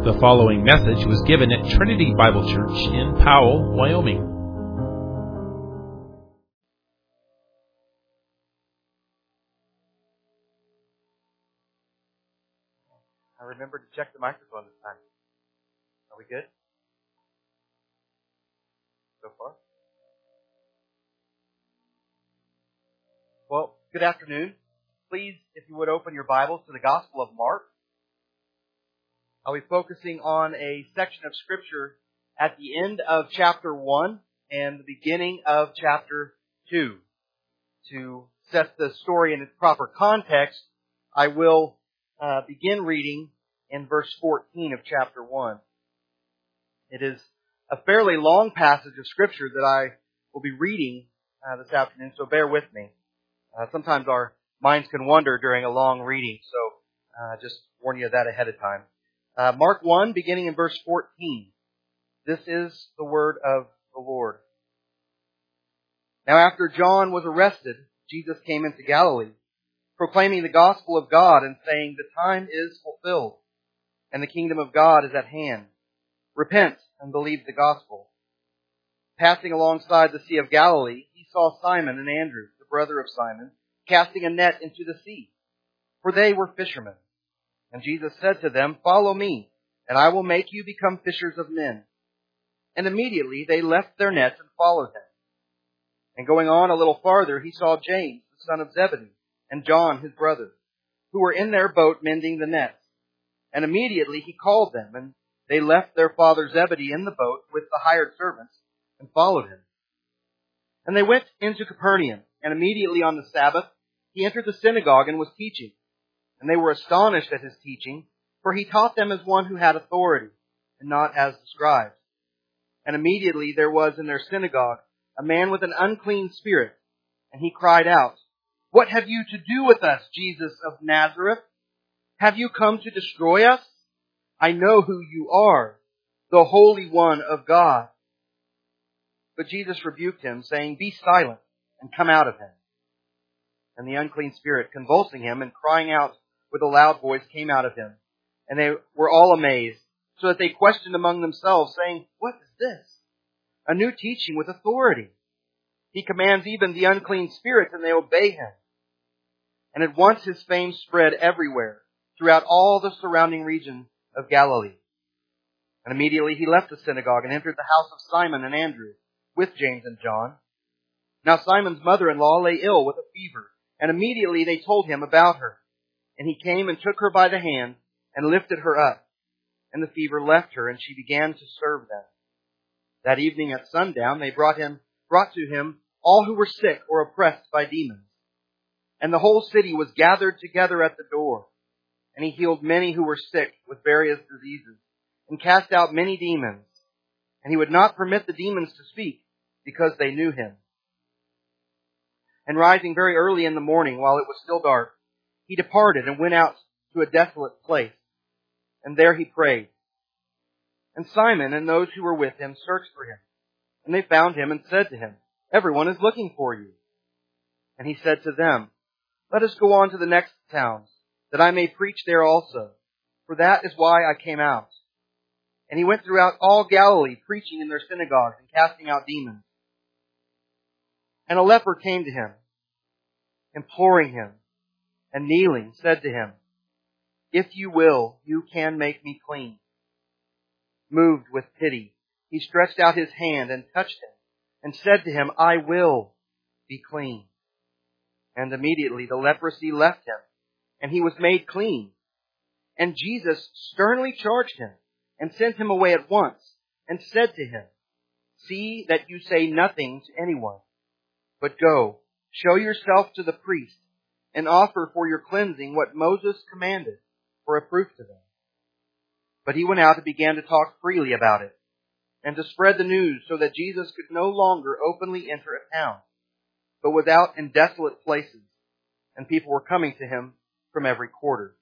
The following message was given at Trinity Bible Church in Powell, Wyoming. I remember to check the microphone this time. Are we good? So far? Well, good afternoon. Please, if you would open your Bibles to the Gospel of Mark. I'll be focusing on a section of Scripture at the end of chapter 1 and the beginning of chapter 2. To set the story in its proper context, I will begin reading in verse 14 of chapter 1. It is a fairly long passage of Scripture that I will be reading this afternoon, so bear with me. Sometimes our minds can wander during a long reading, so just warn you of that ahead of time. Mark 1, beginning in verse 14. This is the word of the Lord. Now after John was arrested, Jesus came into Galilee, proclaiming the gospel of God and saying, "The time is fulfilled, and the kingdom of God is at hand. Repent and believe the gospel." Passing alongside the Sea of Galilee, he saw Simon and Andrew, the brother of Simon, casting a net into the sea, for they were fishermen. And Jesus said to them, "Follow me, and I will make you become fishers of men." And immediately they left their nets and followed him. And going on a little farther, he saw James, the son of Zebedee, and John, his brother, who were in their boat mending the nets. And immediately he called them, and they left their father Zebedee in the boat with the hired servants and followed him. And they went into Capernaum, and immediately on the Sabbath he entered the synagogue and was teaching. And they were astonished at his teaching, for he taught them as one who had authority, and not as the scribes. And immediately there was in their synagogue a man with an unclean spirit, and he cried out, "What have you to do with us, Jesus of Nazareth? Have you come to destroy us? I know who you are, the Holy One of God." But Jesus rebuked him, saying, "Be silent, and come out of him." And the unclean spirit, convulsing him and crying out with a loud voice, came out of him. And they were all amazed, so that they questioned among themselves, saying, "What is this? A new teaching with authority. He commands even the unclean spirits, and they obey him." And at once his fame spread everywhere, throughout all the surrounding region of Galilee. And immediately he left the synagogue and entered the house of Simon and Andrew, with James and John. Now Simon's mother-in-law lay ill with a fever, and immediately they told him about her. And he came and took her by the hand and lifted her up. And the fever left her, and she began to serve them. That evening at sundown they brought to him all who were sick or oppressed by demons. And the whole city was gathered together at the door. And he healed many who were sick with various diseases, and cast out many demons. And he would not permit the demons to speak, because they knew him. And rising very early in the morning, while it was still dark, he departed and went out to a desolate place, and there he prayed. And Simon and those who were with him searched for him, and they found him and said to him, "Everyone is looking for you." And he said to them, "Let us go on to the next towns, that I may preach there also, for that is why I came out." And he went throughout all Galilee, preaching in their synagogues and casting out demons. And a leper came to him, imploring him, and kneeling, said to him, "If you will, you can make me clean." Moved with pity, he stretched out his hand and touched him, and said to him, "I will be clean." And immediately the leprosy left him, and he was made clean. And Jesus sternly charged him, and sent him away at once, and said to him, "See that you say nothing to anyone, but go, show yourself to the priest, and offer for your cleansing what Moses commanded, for a proof to them." But he went out and began to talk freely about it, and to spread the news, so that Jesus could no longer openly enter a town, but was out in desolate places, and people were coming to him from every quarter.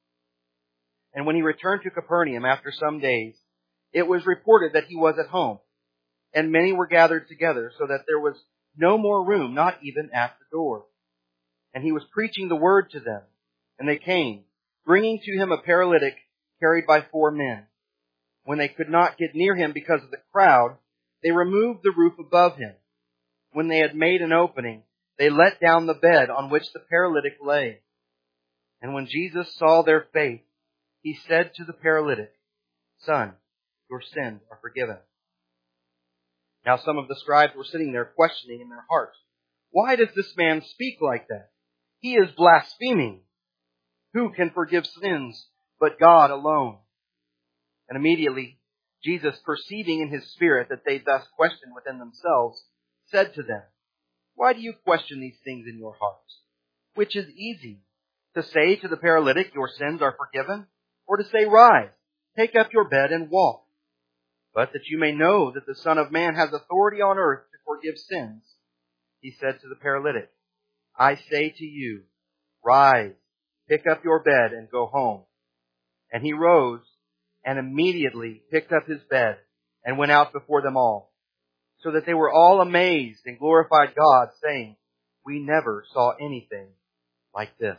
And when he returned to Capernaum after some days, it was reported that he was at home, and many were gathered together, so that there was no more room, not even at the door. And he was preaching the word to them, and they came, bringing to him a paralytic carried by 4 men. When they could not get near him because of the crowd, they removed the roof above him. When they had made an opening, they let down the bed on which the paralytic lay. And when Jesus saw their faith, he said to the paralytic, "Son, your sins are forgiven." Now some of the scribes were sitting there questioning in their hearts, "Why does this man speak like that? He is blaspheming. Who can forgive sins but God alone?" And immediately Jesus, perceiving in his spirit that they thus questioned within themselves, said to them, "Why do you question these things in your hearts? Which is easy, to say to the paralytic, 'Your sins are forgiven,' or to say, 'Rise, take up your bed and walk'? But that you may know that the Son of Man has authority on earth to forgive sins," he said to the paralytic, "I say to you, rise, pick up your bed and go home." And he rose and immediately picked up his bed and went out before them all, so that they were all amazed and glorified God, saying, "We never saw anything like this."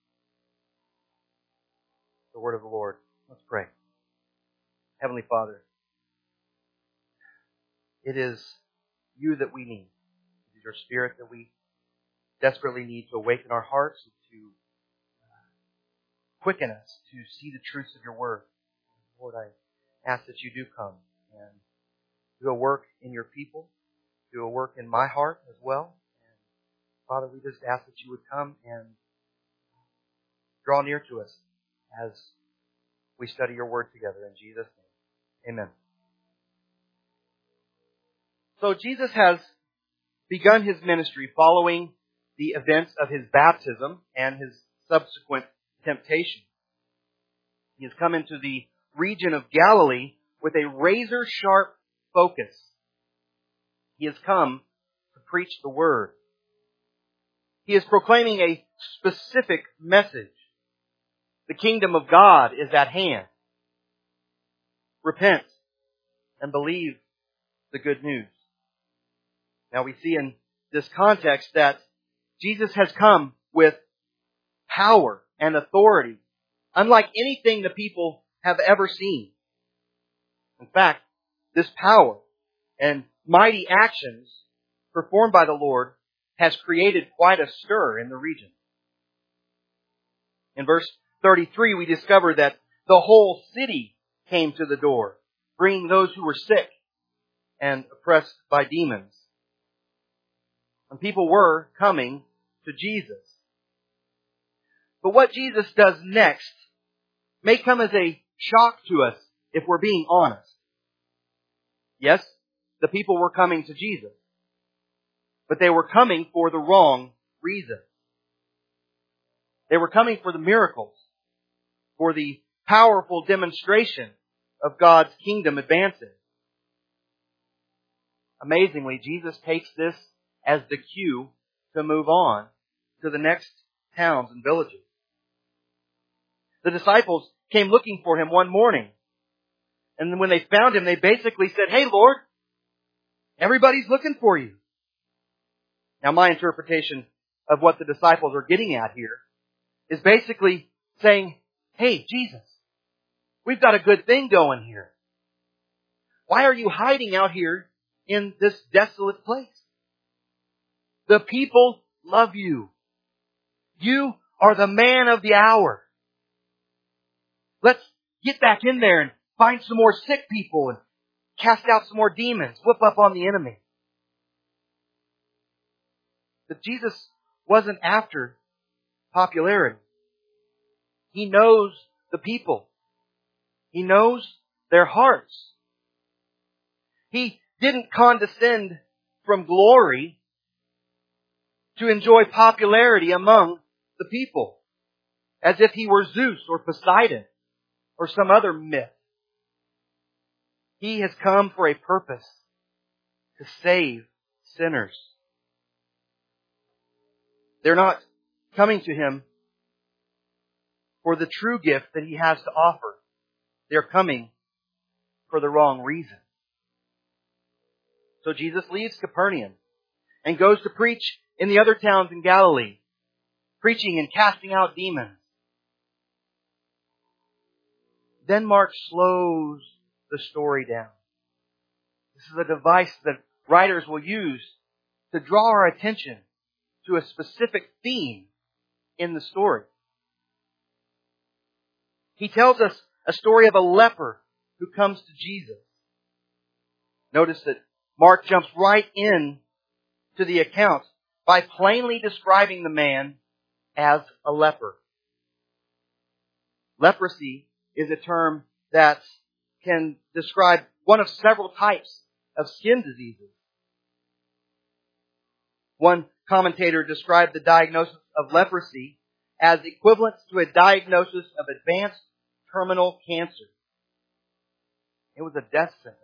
The word of the Lord. Let's pray. Heavenly Father, it is you that we need. It is your Spirit that we desperately need to awaken our hearts and to quicken us to see the truths of your word. Lord, I ask that you do come and do a work in your people, do a work in my heart as well. And Father, we just ask that you would come and draw near to us as we study your word together. In Jesus' name, amen. So Jesus has begun his ministry following the events of his baptism and his subsequent temptation. He has come into the region of Galilee with a razor-sharp focus. He has come to preach the word. He is proclaiming a specific message. The kingdom of God is at hand. Repent and believe the good news. Now we see in this context that Jesus has come with power and authority, unlike anything the people have ever seen. In fact, this power and mighty actions performed by the Lord has created quite a stir in the region. In verse 33, we discover that the whole city came to the door, bringing those who were sick and oppressed by demons. And people were coming to Jesus. But what Jesus does next may come as a shock to us if we're being honest. Yes, the people were coming to Jesus, but they were coming for the wrong reason. They were coming for the miracles, for the powerful demonstration of God's kingdom advancing. Amazingly, Jesus takes this as the cue to move on to the next towns and villages. The disciples came looking for him one morning. And when they found him, they basically said, "Hey, Lord, everybody's looking for you." Now, my interpretation of what the disciples are getting at here is basically saying, "Hey, Jesus, we've got a good thing going here. Why are you hiding out here in this desolate place? The people love you. You are the man of the hour. Let's get back in there and find some more sick people and cast out some more demons, whip up on the enemy." But Jesus wasn't after popularity. He knows the people. He knows their hearts. He didn't condescend from glory to enjoy popularity among the people, as if he were Zeus or Poseidon or some other myth. He has come for a purpose: to save sinners. They're not coming to him for the true gift that he has to offer. They're coming for the wrong reason. So Jesus leaves Capernaum and goes to preach in the other towns in Galilee, preaching and casting out demons. Then Mark slows the story down. This is a device that writers will use to draw our attention to a specific theme in the story. He tells us a story of a leper who comes to Jesus. Notice that Mark jumps right in to the account by plainly describing the man as a leper. Leprosy is a term that can describe one of several types of skin diseases. One commentator described the diagnosis of leprosy as equivalent to a diagnosis of advanced terminal cancer. It was a death sentence.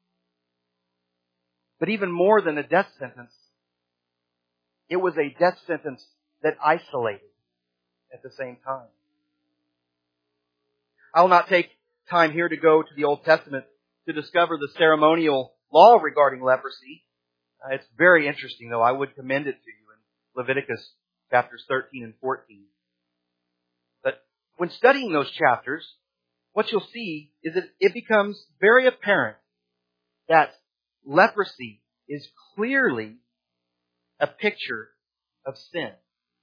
But even more than a death sentence, it was a death sentence that isolated at the same time. I will not take time here to go to the Old Testament to discover the ceremonial law regarding leprosy. It's very interesting, though. I would commend it to you in Leviticus chapters 13 and 14. But when studying those chapters, what you'll see is that it becomes very apparent that leprosy is clearly a picture of sin.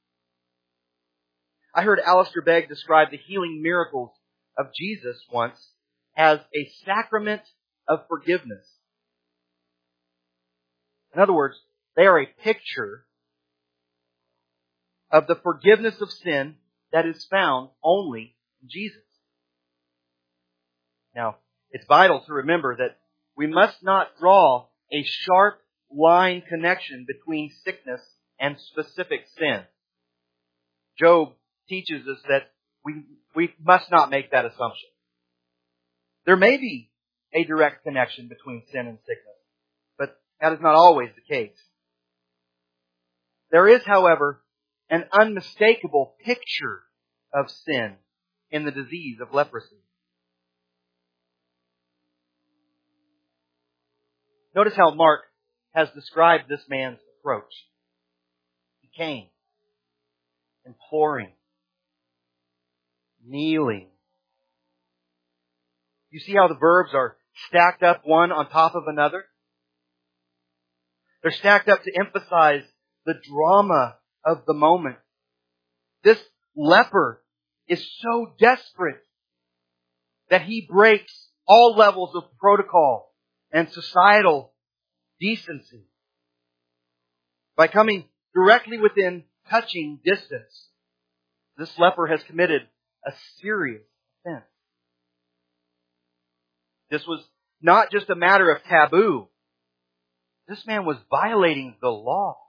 I heard Alistair Begg describe the healing miracles of Jesus once as a sacrament of forgiveness. In other words, they are a picture of the forgiveness of sin that is found only in Jesus. Now, it's vital to remember that we must not draw a sharp line connection between sickness and specific sin. Job teaches us that we must not make that assumption. There may be a direct connection between sin and sickness, but that is not always the case. There is, however, an unmistakable picture of sin in the disease of leprosy. Notice how Mark has described this man's approach. He came, imploring, kneeling. You see how the verbs are stacked up one on top of another? They're stacked up to emphasize the drama of the moment. This leper is so desperate that he breaks all levels of protocol and societal decency. By coming directly within touching distance, this leper has committed a serious offense. This was not just a matter of taboo. This man was violating the law.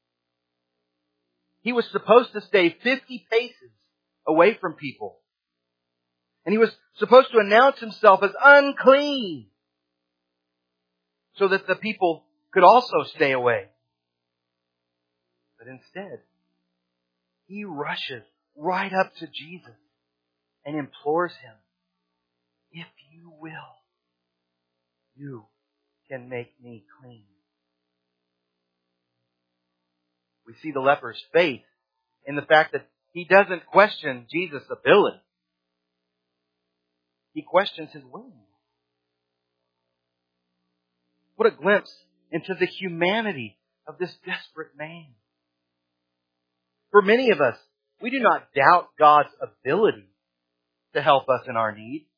He was supposed to stay 50 paces away from people. And he was supposed to announce himself as unclean so that the people could also stay away. But instead, he rushes right up to Jesus and implores him, "If you will, you can make me clean." We see the leper's faith in the fact that he doesn't question Jesus' ability. He questions his willingness. What a glimpse into the humanity of this desperate man. For many of us, we do not doubt God's ability to help us in our need.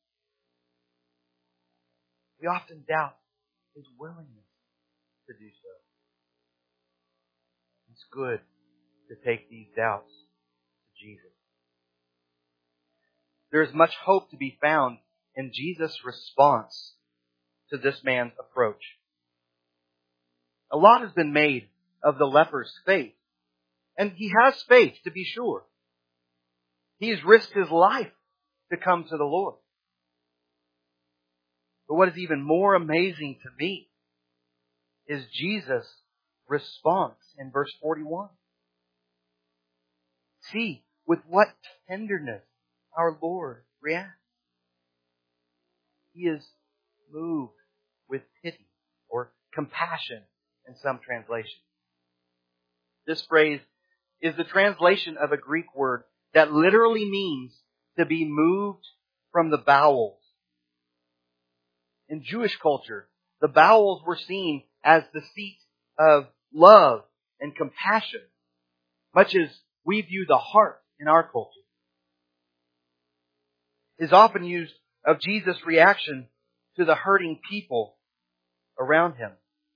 We often doubt His willingness to do so. It's good to take these doubts to Jesus. There is much hope to be found in Jesus' response to this man's approach. A lot has been made of the leper's faith. And he has faith, to be sure. He has risked his life to come to the Lord. But what is even more amazing to me is Jesus' response in verse 41. See with what tenderness our Lord reacts. He is moved with pity or compassion in some translations. This phrase is the translation of a Greek word that literally means to be moved from the bowels. In Jewish culture, the bowels were seen as the seat of love and compassion, much as we view the heart in our culture. It is often used of Jesus' reaction to the hurting people around him.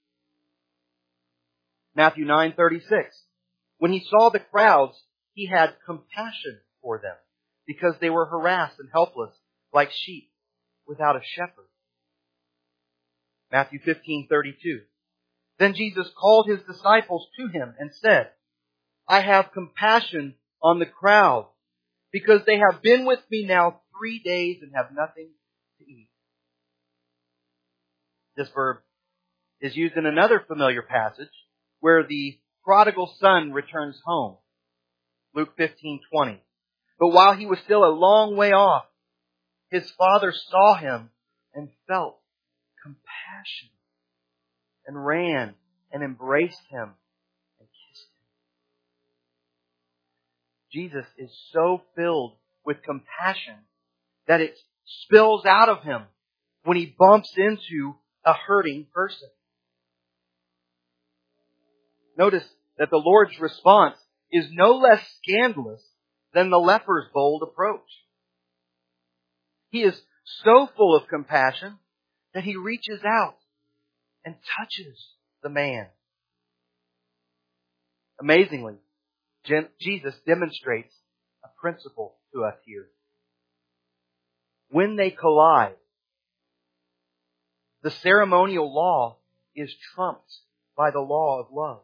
Matthew 9:36. When he saw the crowds, he had compassion for them, because they were harassed and helpless like sheep without a shepherd. Matthew 15:32. Then Jesus called his disciples to him and said, I have compassion on the crowd, because they have been with me now 3 days and have nothing to eat. This verb is used in another familiar passage where the prodigal son returns home. Luke 15:20. But while he was still a long way off, his father saw him and felt compassion and ran and embraced him and kissed him. Jesus is so filled with compassion that it spills out of him when he bumps into a hurting person. Notice that the Lord's response is no less scandalous than the leper's bold approach. He is so full of compassion that he reaches out and touches the man. Amazingly, Jesus demonstrates a principle to us here. When they collide, the ceremonial law is trumped by the law of love.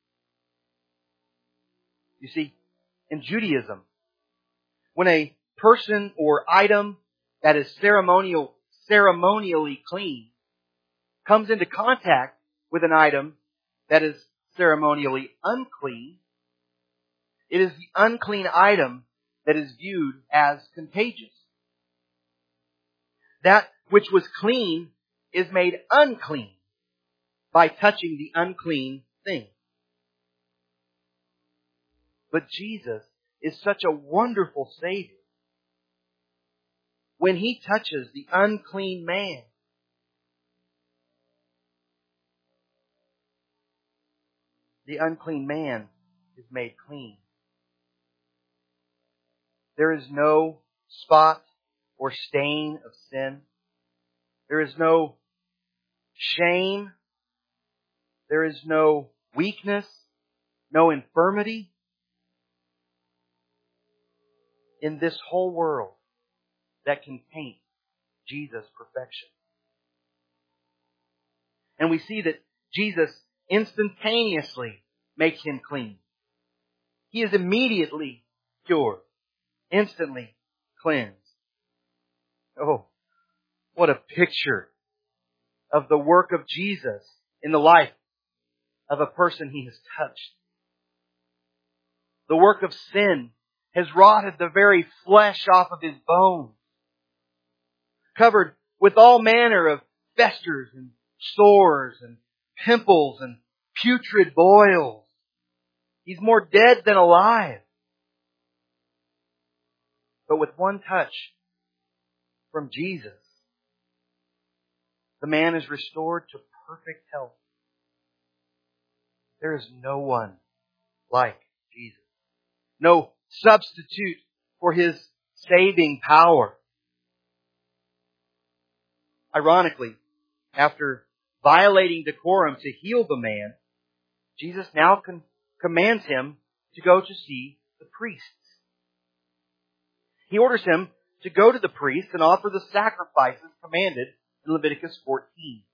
You see, in Judaism, when a person or item that is ceremonially clean comes into contact with an item that is ceremonially unclean, it is the unclean item that is viewed as contagious. That which was clean is made unclean by touching the unclean thing. But Jesus is such a wonderful Savior. When He touches the unclean man, the unclean man is made clean. There is no spot or stain of sin. There is no shame. There is no weakness, no infirmity in this whole world that can paint Jesus' perfection. And we see that Jesus instantaneously makes him clean. He is immediately cured, instantly cleansed. Oh, what a picture of the work of Jesus in the life of a person He has touched. The work of sin has rotted the very flesh off of His bones, covered with all manner of festers and sores and pimples and putrid boils. He's more dead than alive. But with one touch from Jesus, the man is restored to perfect health. There is no one like Jesus. No substitute for His saving power. Ironically, after violating decorum to heal the man, Jesus now commands him to go to see the priests. He orders him to go to the priests and offer the sacrifices commanded in Leviticus 14.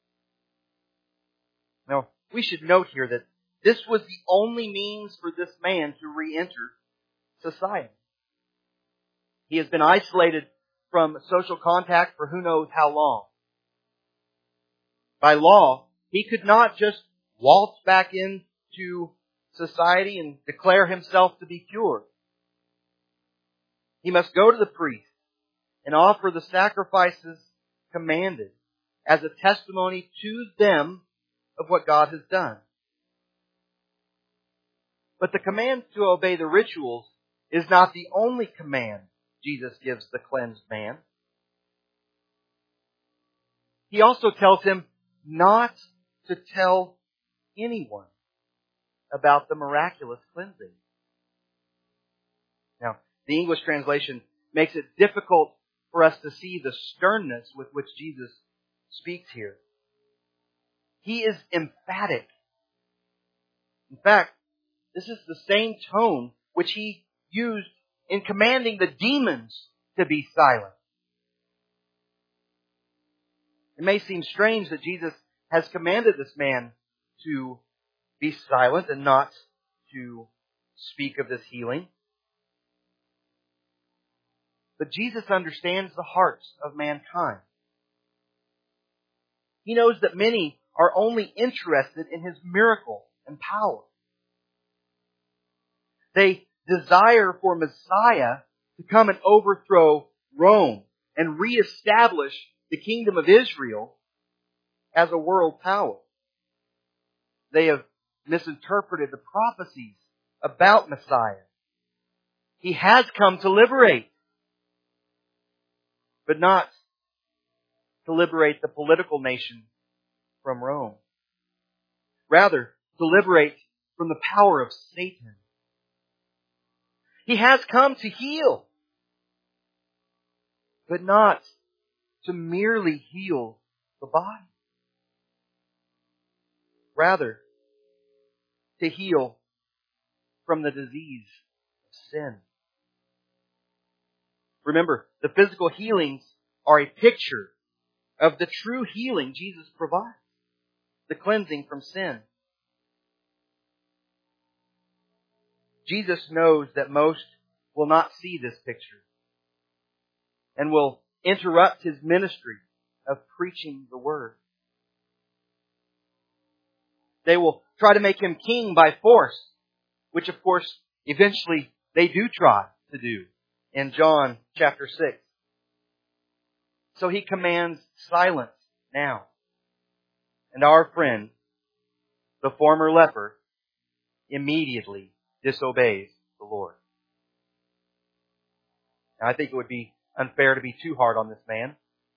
Now, we should note here that this was the only means for this man to re-enter society. He has been isolated from social contact for who knows how long. By law, he could not just waltz back into society and declare himself to be cured. He must go to the priest and offer the sacrifices commanded as a testimony to them of what God has done. But the command to obey the rituals is not the only command Jesus gives the cleansed man. He also tells him not to tell anyone about the miraculous cleansing. Now, the English translation makes it difficult for us to see the sternness with which Jesus speaks here. He is emphatic. In fact, this is the same tone which he used in commanding the demons to be silent. It may seem strange that Jesus has commanded this man to be silent and not to speak of this healing. But Jesus understands the hearts of mankind. He knows that many are only interested in His miracle and power. They desire for Messiah to come and overthrow Rome and reestablish the kingdom of Israel as a world power. They have misinterpreted the prophecies about Messiah. He has come to liberate, but not to liberate the political nation from Rome. Rather, to liberate from the power of Satan. He has come to heal, but not to merely heal the body. Rather, to heal from the disease of sin. Remember, the physical healings are a picture of the true healing Jesus provides, the cleansing from sin. Jesus knows that most will not see this picture and will interrupt His ministry of preaching the Word. They will try to make Him king by force, which of course eventually they do try to do in John chapter 6. So He commands silence now. And our friend, the former leper, immediately disobeys the Lord. Now, I think it would be unfair to be too hard on this man.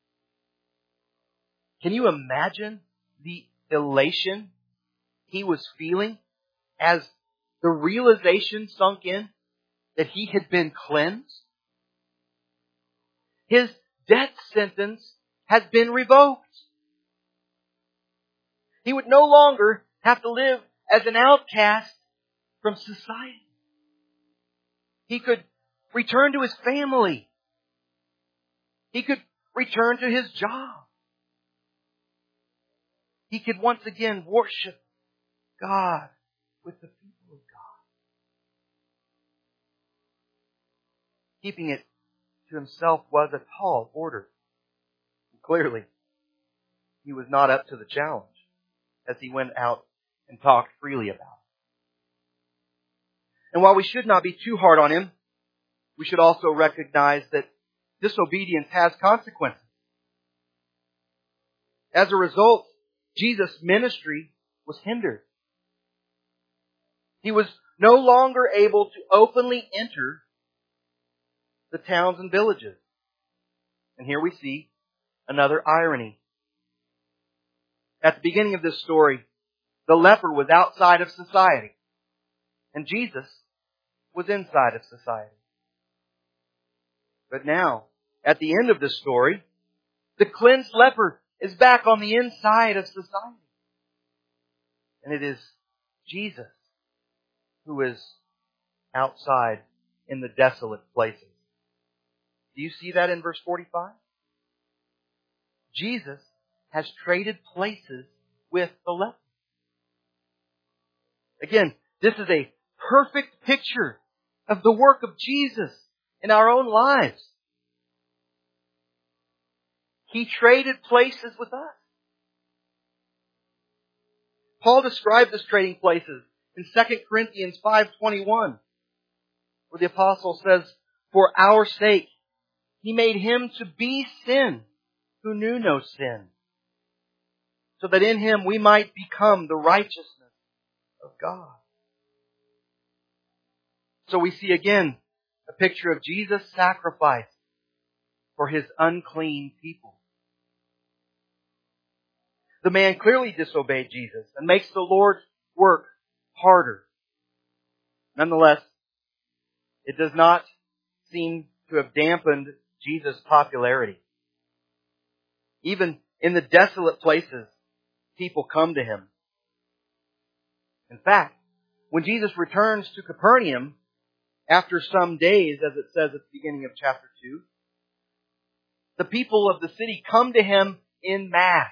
Can you imagine the elation he was feeling as the realization sunk in that he had been cleansed? His death sentence has been revoked. He would no longer have to live as an outcast from society. He could return to his family. He could return to his job. He could once again worship God with the people of God. Keeping it to himself was a tall order. Clearly, he was not up to the challenge as he went out and talked freely about it. And while we should not be too hard on him, we should also recognize that disobedience has consequences. As a result, Jesus' ministry was hindered. He was no longer able to openly enter the towns and villages. And here we see another irony. At the beginning of this story, the leper was outside of society, and Jesus was inside of society. But now, at the end of this story, the cleansed leper is back on the inside of society. And it is Jesus who is outside in the desolate places. Do you see that in verse 45? Jesus has traded places with the leper. Again, this is a perfect picture of the work of Jesus in our own lives. He traded places with us. Paul described this trading places in 2 Corinthians 5:21, where the apostle says, "For our sake, He made Him to be sin who knew no sin, so that in Him we might become the righteousness of God." So we see again a picture of Jesus' sacrifice for His unclean people. The man clearly disobeyed Jesus and makes the Lord's work harder. Nonetheless, it does not seem to have dampened Jesus' popularity. Even in the desolate places, people come to Him. In fact, when Jesus returns to Capernaum after some days, as it says at the beginning of chapter 2, the people of the city come to Him in mass.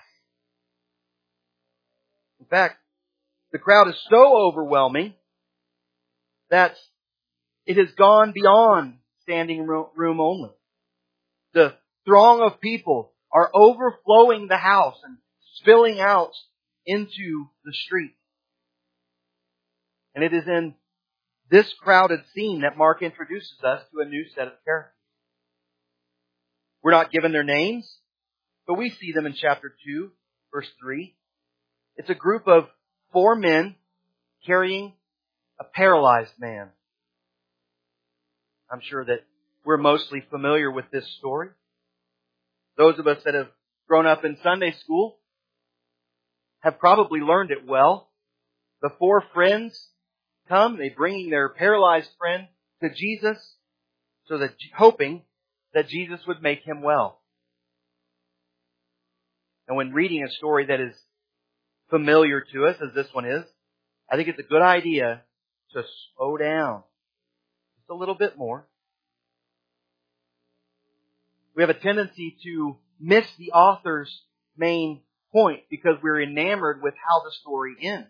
In fact, the crowd is so overwhelming that it has gone beyond standing room only. The throng of people are overflowing the house and spilling out into the street. And it is in this crowded scene that Mark introduces us to a new set of characters. We're not given their names, but we see them in chapter 2, verse 3. It's a group of 4 men carrying a paralyzed man. I'm sure that we're mostly familiar with this story. Those of us that have grown up in Sunday school have probably learned it well. The 4 friends come, they bring their paralyzed friend to Jesus, so that hoping that Jesus would make him well. And when reading a story that is familiar to us, as this one is, I think it's a good idea to slow down just a little bit more. We have a tendency to miss the author's main point because we're enamored with how the story ends.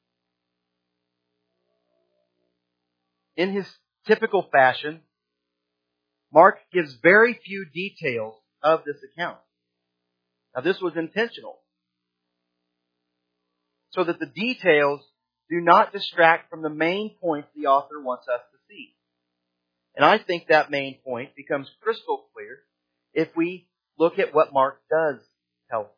In his typical fashion, Mark gives very few details of this account. Now, this was intentional, so that the details do not distract from the main point the author wants us to see. And I think that main point becomes crystal clear if we look at what Mark does tell us.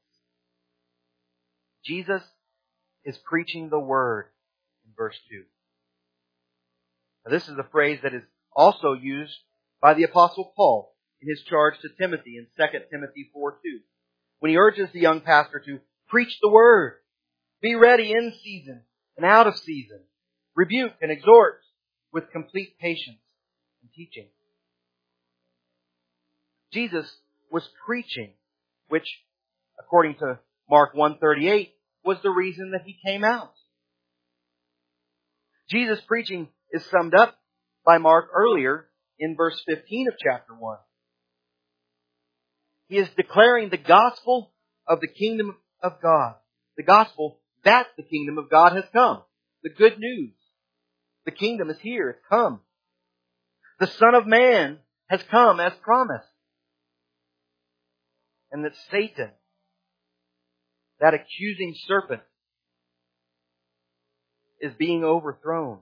Jesus is preaching the Word in verse 2. Now, this is a phrase that is also used by the Apostle Paul in his charge to Timothy in 2 Timothy 4:2, when he urges the young pastor to preach the Word, be ready in season and out of season, rebuke and exhort with complete patience and teaching. Jesus was preaching, which, according to Mark 1:38, was the reason that He came out. Jesus' preaching is summed up by Mark earlier in verse 15 of chapter 1. He is declaring the gospel of the kingdom of God. The gospel that the kingdom of God has come. The good news. The kingdom is here. It's come. The Son of Man has come as promised. And that Satan, that accusing serpent, is being overthrown.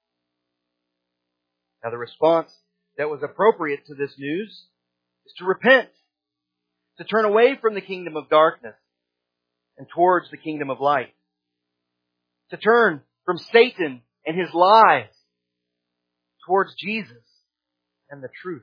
Now, the response that was appropriate to this news is to repent, to turn away from the kingdom of darkness and towards the kingdom of light, to turn from Satan and his lies towards Jesus and the truth.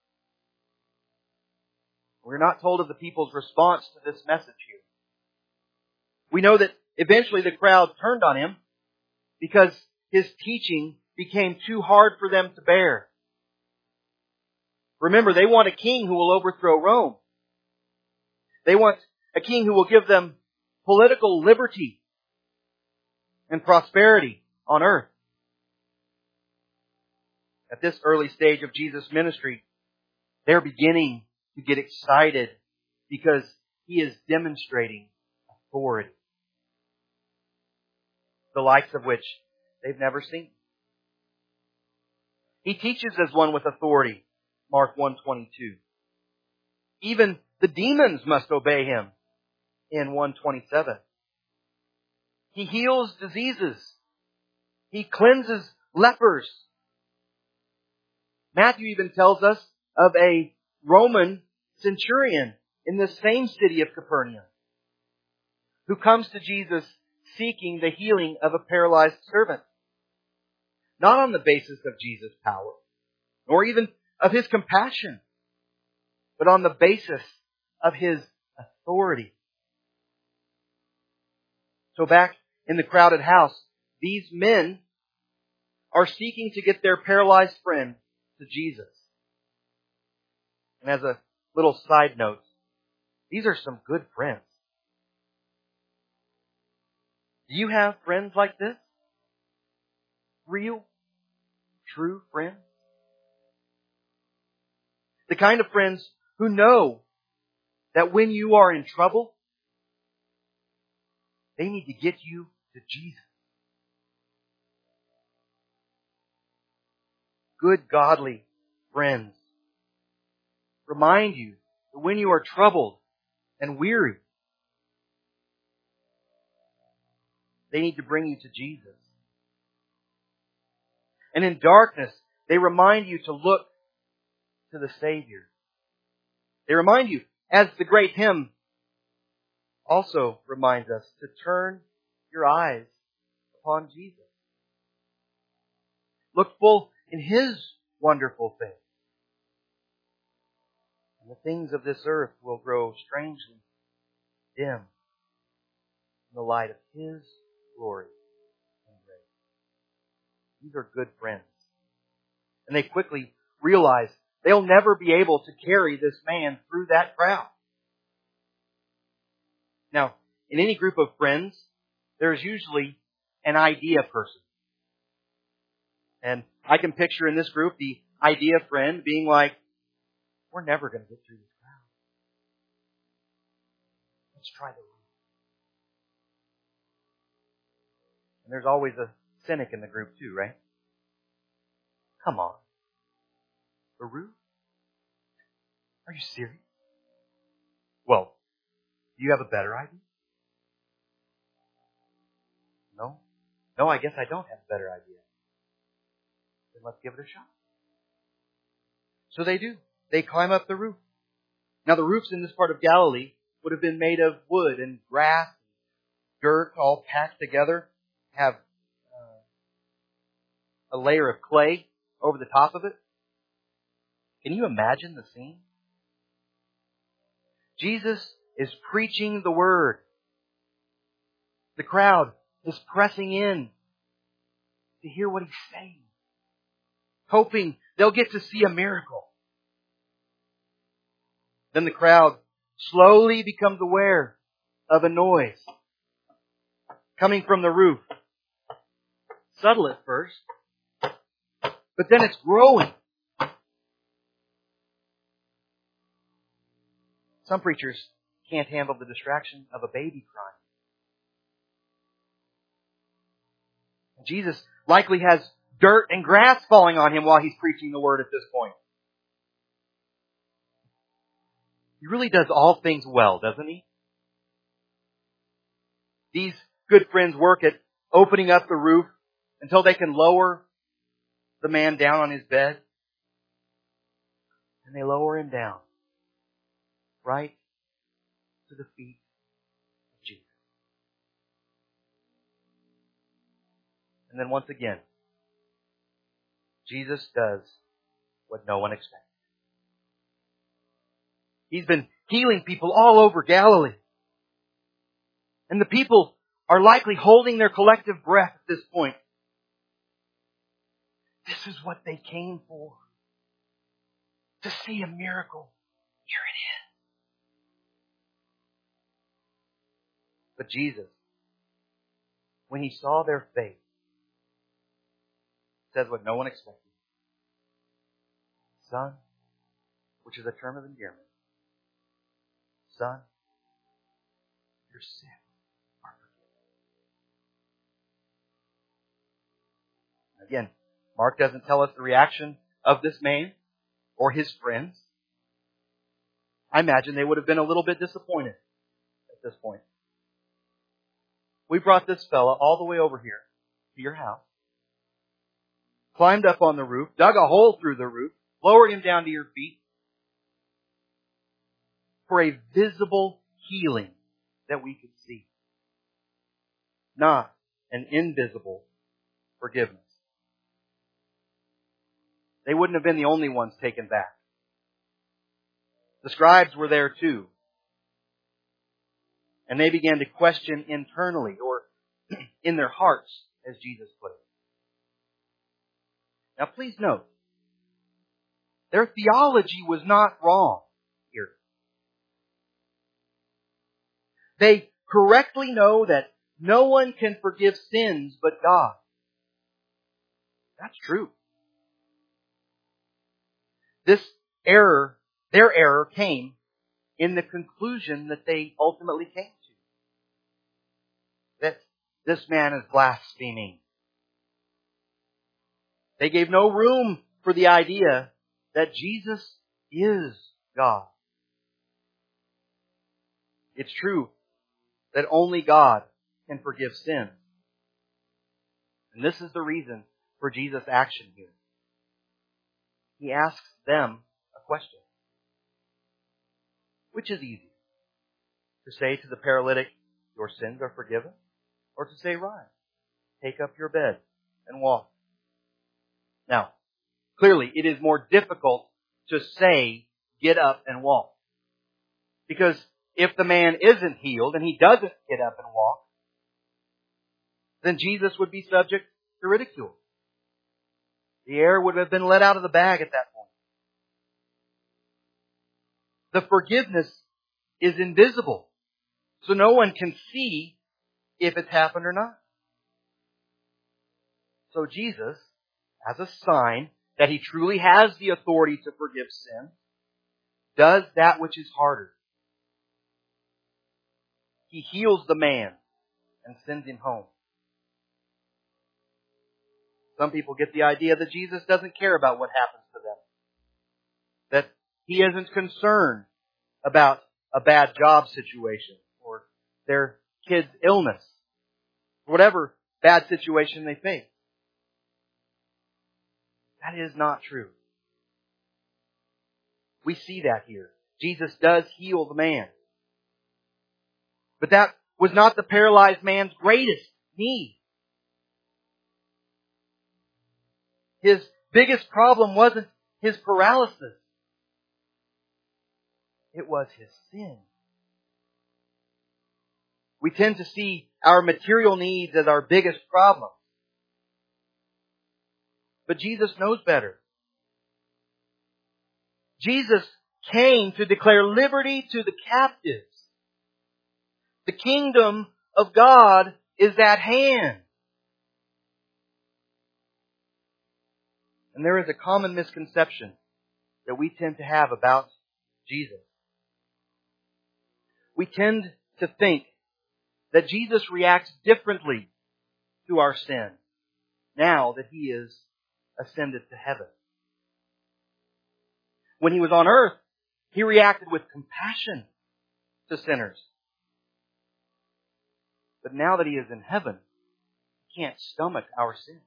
We're not told of the people's response to this message here. We know that eventually the crowd turned on Him because His teaching became too hard for them to bear. Remember, they want a king who will overthrow Rome. They want a king who will give them political liberty and prosperity on earth. At this early stage of Jesus' ministry, they're beginning to get excited because He is demonstrating authority, the likes of which they've never seen. He teaches as one with authority, Mark 1:22. Even the demons must obey Him in 1:27. He heals diseases. He cleanses lepers. Matthew even tells us of a Roman centurion in the same city of Capernaum who comes to Jesus seeking the healing of a paralyzed servant. Not on the basis of Jesus' power, nor even of His compassion, but on the basis of His authority. So back in the crowded house, these men are seeking to get their paralyzed friend to Jesus. And as a little side note, these are some good friends. Do you have friends like this? Real, true friends? The kind of friends who know that when you are in trouble, they need to get you to Jesus. Good, godly friends remind you that when you are troubled and weary, they need to bring you to Jesus. And in darkness, they remind you to look to the Savior. They remind you, as the great hymn also reminds us, to turn your eyes upon Jesus. Look full in His wonderful face. And the things of this earth will grow strangely dim in the light of His glory and grace. These are good friends. And they quickly realize they'll never be able to carry this man through that crowd. Now, in any group of friends, there's usually an idea person. And I can picture in this group the idea friend being like, we're never going to get through this crowd. Let's try the roof. And there's always a cynic in the group too, right? Come on. The roof? Are you serious? Well, do you have a better idea? No? No, I guess I don't have a better idea. Then let's give it a shot. So they do. They climb up the roof. Now the roofs in this part of Galilee would have been made of wood and grass, dirt all packed together, have a layer of clay over the top of it. Can you imagine the scene? Jesus is preaching the Word. The crowd is pressing in to hear what He's saying, hoping they'll get to see a miracle. Then the crowd slowly becomes aware of a noise coming from the roof. Subtle at first, but then it's growing. Some preachers can't handle the distraction of a baby crying. Jesus likely has dirt and grass falling on Him while He's preaching the Word at this point. He really does all things well, doesn't He? These good friends work at opening up the roof until they can lower the man down on his bed. And they lower him down right to the feet of Jesus. And then once again, Jesus does what no one expected. He's been healing people all over Galilee. And the people are likely holding their collective breath at this point. This is what they came for. To see a miracle. Here it is. But Jesus, when He saw their faith, says what no one expected. Son, which is a term of endearment. Son, your sins are forgiven. Again, Mark doesn't tell us the reaction of this man or his friends. I imagine they would have been a little bit disappointed at this point. We brought this fella all the way over here to your house, climbed up on the roof, dug a hole through the roof, lowered him down to your feet for a visible healing that we could see, not an invisible forgiveness. They wouldn't have been the only ones taken back. The scribes were there too. And they began to question internally, or in their hearts, as Jesus put it. Now please note, their theology was not wrong here. They correctly know that no one can forgive sins but God. That's true. Their error came in the conclusion that they ultimately came to. That this man is blaspheming. They gave no room for the idea that Jesus is God. It's true that only God can forgive sin. And this is the reason for Jesus' action here. He asks them a question. Which is easier? To say to the paralytic, your sins are forgiven? Or to say, rise, take up your bed and walk? Now, clearly it is more difficult to say, get up and walk. Because if the man isn't healed and he doesn't get up and walk, then Jesus would be subject to ridicule. The air would have been let out of the bag at that point. The forgiveness is invisible, so no one can see if it's happened or not. So Jesus, as a sign that He truly has the authority to forgive sin, does that which is harder. He heals the man and sends him home. Some people get the idea that Jesus doesn't care about what happens to them. That He isn't concerned about a bad job situation or their kid's illness, or whatever bad situation they face. That is not true. We see that here. Jesus does heal the man. But that was not the paralyzed man's greatest need. His biggest problem wasn't his paralysis. It was his sin. We tend to see our material needs as our biggest problem. But Jesus knows better. Jesus came to declare liberty to the captives. The kingdom of God is at hand. And there is a common misconception that we tend to have about Jesus. We tend to think that Jesus reacts differently to our sin now that He is ascended to heaven. When He was on earth, He reacted with compassion to sinners. But now that He is in heaven, He can't stomach our sin.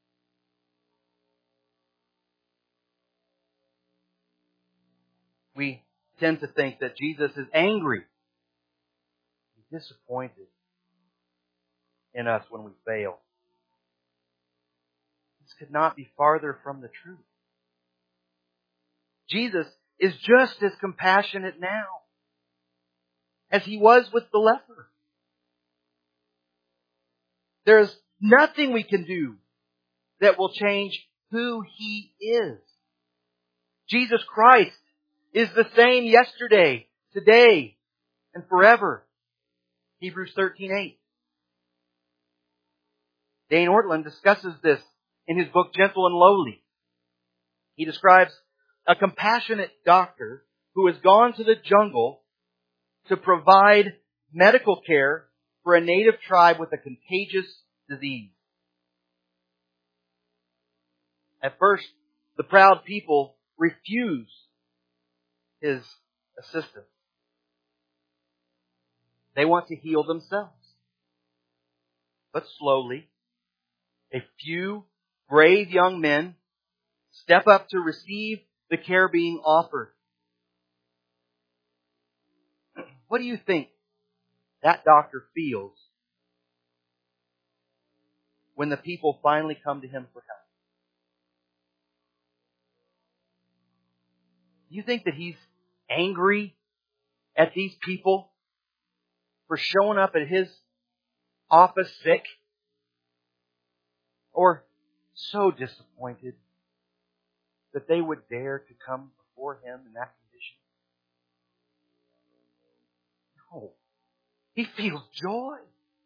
We tend to think that Jesus is angry, disappointed in us when we fail. This could not be farther from the truth. Jesus is just as compassionate now as He was with the leper. There's nothing we can do that will change who He is. Jesus Christ is the same yesterday, today, and forever. Hebrews 13:8. Dane Ortland discusses this in his book, Gentle and Lowly. He describes a compassionate doctor who has gone to the jungle to provide medical care for a native tribe with a contagious disease. At first, the proud people refuse his assistance. They want to heal themselves. But slowly, a few brave young men step up to receive the care being offered. What do you think that doctor feels when the people finally come to him for help? Do you think that he's angry at these people for showing up at his office sick, or so disappointed that they would dare to come before Him in that condition? No. He feels joy.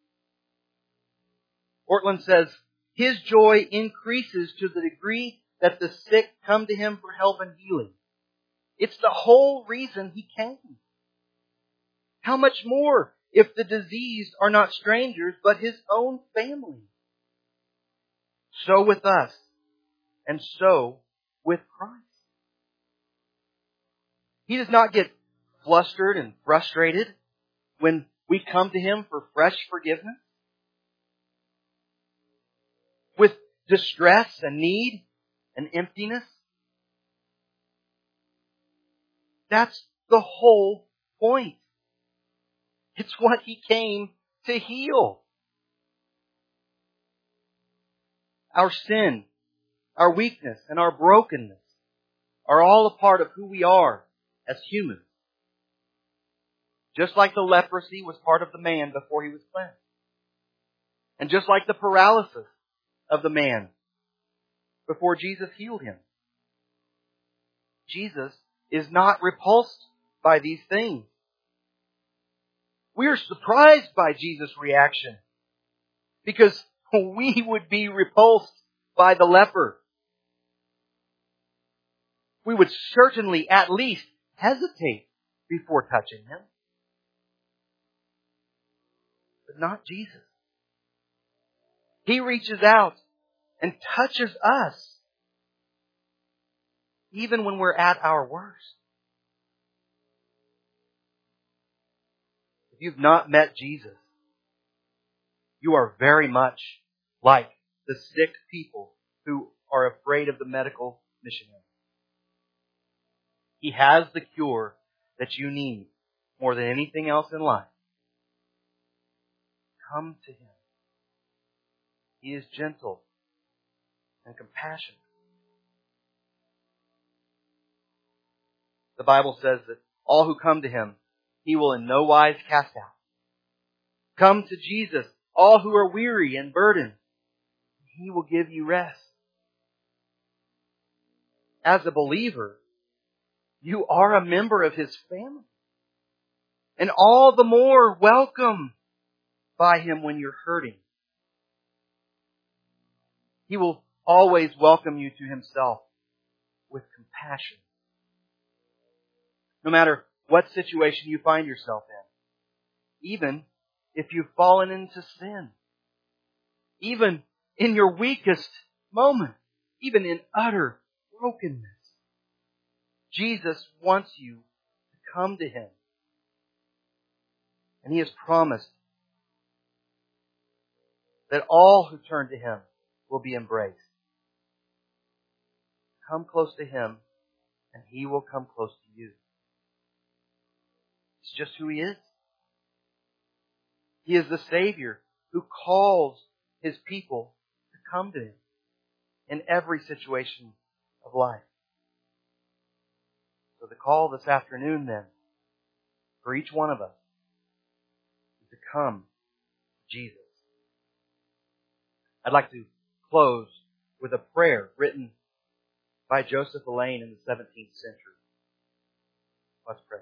Ortland says, His joy increases to the degree that the sick come to Him for help and healing. It's the whole reason He came. How much more if the diseased are not strangers, but His own family? So with us, and so with Christ. He does not get flustered and frustrated when we come to Him for fresh forgiveness. With distress and need and emptiness. That's the whole point. It's what He came to heal. Our sin, our weakness, and our brokenness are all a part of who we are as humans. Just like the leprosy was part of the man before he was cleansed. And just like the paralysis of the man before Jesus healed him. Jesus is not repulsed by these things. We are surprised by Jesus' reaction because we would be repulsed by the leper. We would certainly at least hesitate before touching him. But not Jesus. He reaches out and touches us even when we're at our worst. If you've not met Jesus, you are very much like the sick people who are afraid of the medical missionary. He has the cure that you need more than anything else in life. Come to Him. He is gentle and compassionate. The Bible says that all who come to Him, He will in no wise cast out. Come to Jesus, all who are weary and burdened. He will give you rest. As a believer, you are a member of His family. And all the more welcome by Him when you're hurting. He will always welcome you to Himself with compassion. No matter what situation you find yourself in. Even if you've fallen into sin. Even in your weakest moment. Even in utter brokenness. Jesus wants you to come to Him. And He has promised that all who turn to Him will be embraced. Come close to Him, and He will come close to you. It's just who He is. He is the Savior who calls His people to come to Him in every situation of life. So the call this afternoon then, for each one of us, is to come to Jesus. I'd like to close with a prayer written by Joseph Alleine in the 17th century. Let's pray.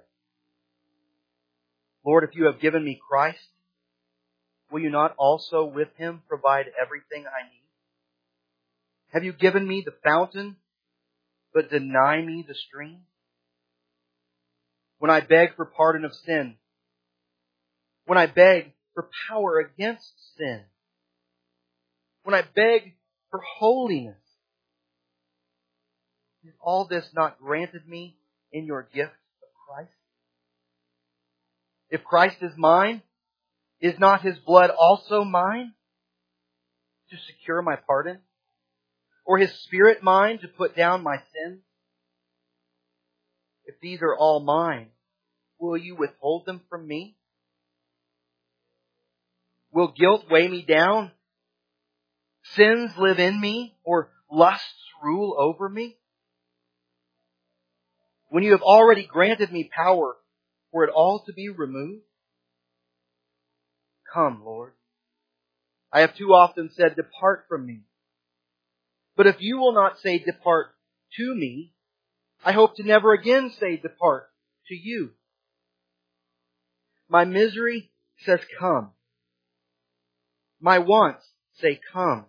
Lord, if you have given me Christ, will you not also with Him provide everything I need? Have you given me the fountain, but deny me the stream? When I beg for pardon of sin, when I beg for power against sin, when I beg for holiness, is all this not granted me in your gift of Christ? If Christ is mine, is not His blood also mine to secure my pardon? Or His Spirit mine to put down my sins? If these are all mine, will you withhold them from me? Will guilt weigh me down? Sins live in me, or lusts rule over me? When you have already granted me power for it all to be removed? Come, Lord, I have too often said, depart from me. But if you will not say, depart to me, I hope to never again say, depart to you. My misery says, come. My wants say, come.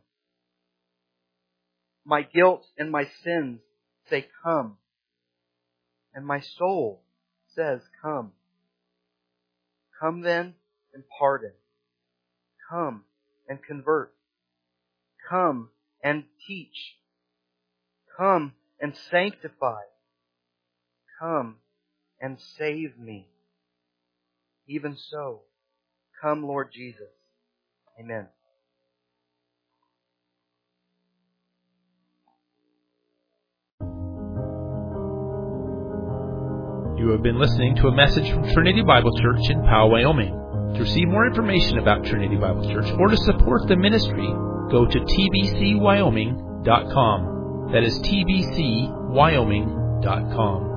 My guilt and my sins say, come. And my soul says, come. Come then and pardon. Come and convert. Come and teach. Come and sanctify. Come and save me. Even so, come, Lord Jesus. Amen. You have been listening to a message from Trinity Bible Church in Powell, Wyoming. To receive more information about Trinity Bible Church or to support the ministry, go to tbcwyoming.com. That is tbcwyoming.com.